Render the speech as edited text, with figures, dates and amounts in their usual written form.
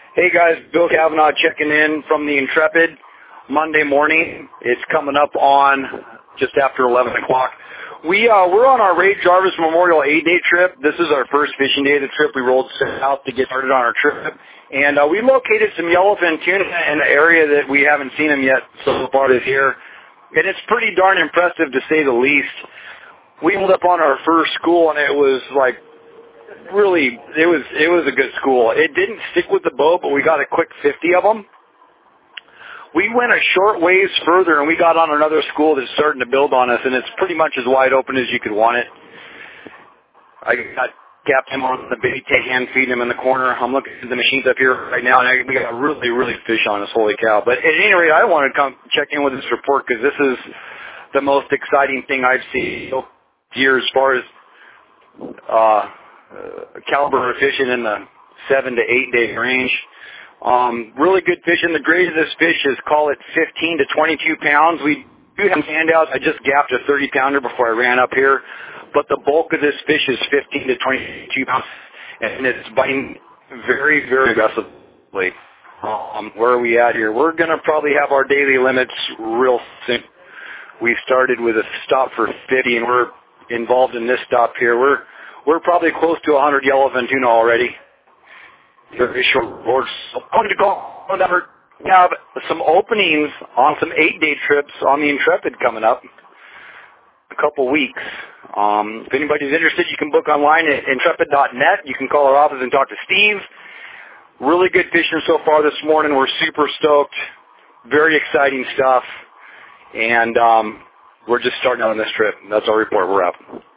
Hey guys, Bill Kavanaugh checking in from the Intrepid Monday morning. It's coming up on just after 11 o'clock. We're on our Ray Jarvis Memorial 8-day trip. This is our first fishing day of the trip. We rolled south to get started on our trip. And we located some yellowfin tuna in an area that we haven't seen them yet so far this year. And it's pretty darn impressive to say the least. We pulled up on our first school and it was like, really, it was a good school. It didn't stick with the boat, but we got a quick 50 of them. We went a short ways further, and we got on another school that's starting to build on us, and it's pretty much as wide open as you could want it. I got Captain on the bait tank, hand feeding him in the corner. I'm looking at the machines up here right now, and we got really fish on us. Holy cow. But at any rate, I wanted to come check in with this report because this is the most exciting thing I've seen here as far as caliber of fishing in the 7 to 8 day range. Really good fishing. The grade of this fish is, call it 15 to 22 pounds. We do have handouts. I just gapped a 30 pounder before I ran up here, but the bulk of this fish is 15 to 22 pounds, and it's biting very aggressively. Where are we at here? We're going to probably have our daily limits real soon. We started with a stop for 50, and we're involved in this stop here. We're probably close to 100 yellowfin tuna already. Very short boards. So I wanted to go on that. We have some openings on some 8-day trips on the Intrepid coming up in a couple weeks. If anybody's interested, you can book online at intrepid.net. You can call our office and talk to Steve. Really good fishing so far this morning. We're super stoked. Very exciting stuff. And we're just starting out on this trip. That's our report. We're out.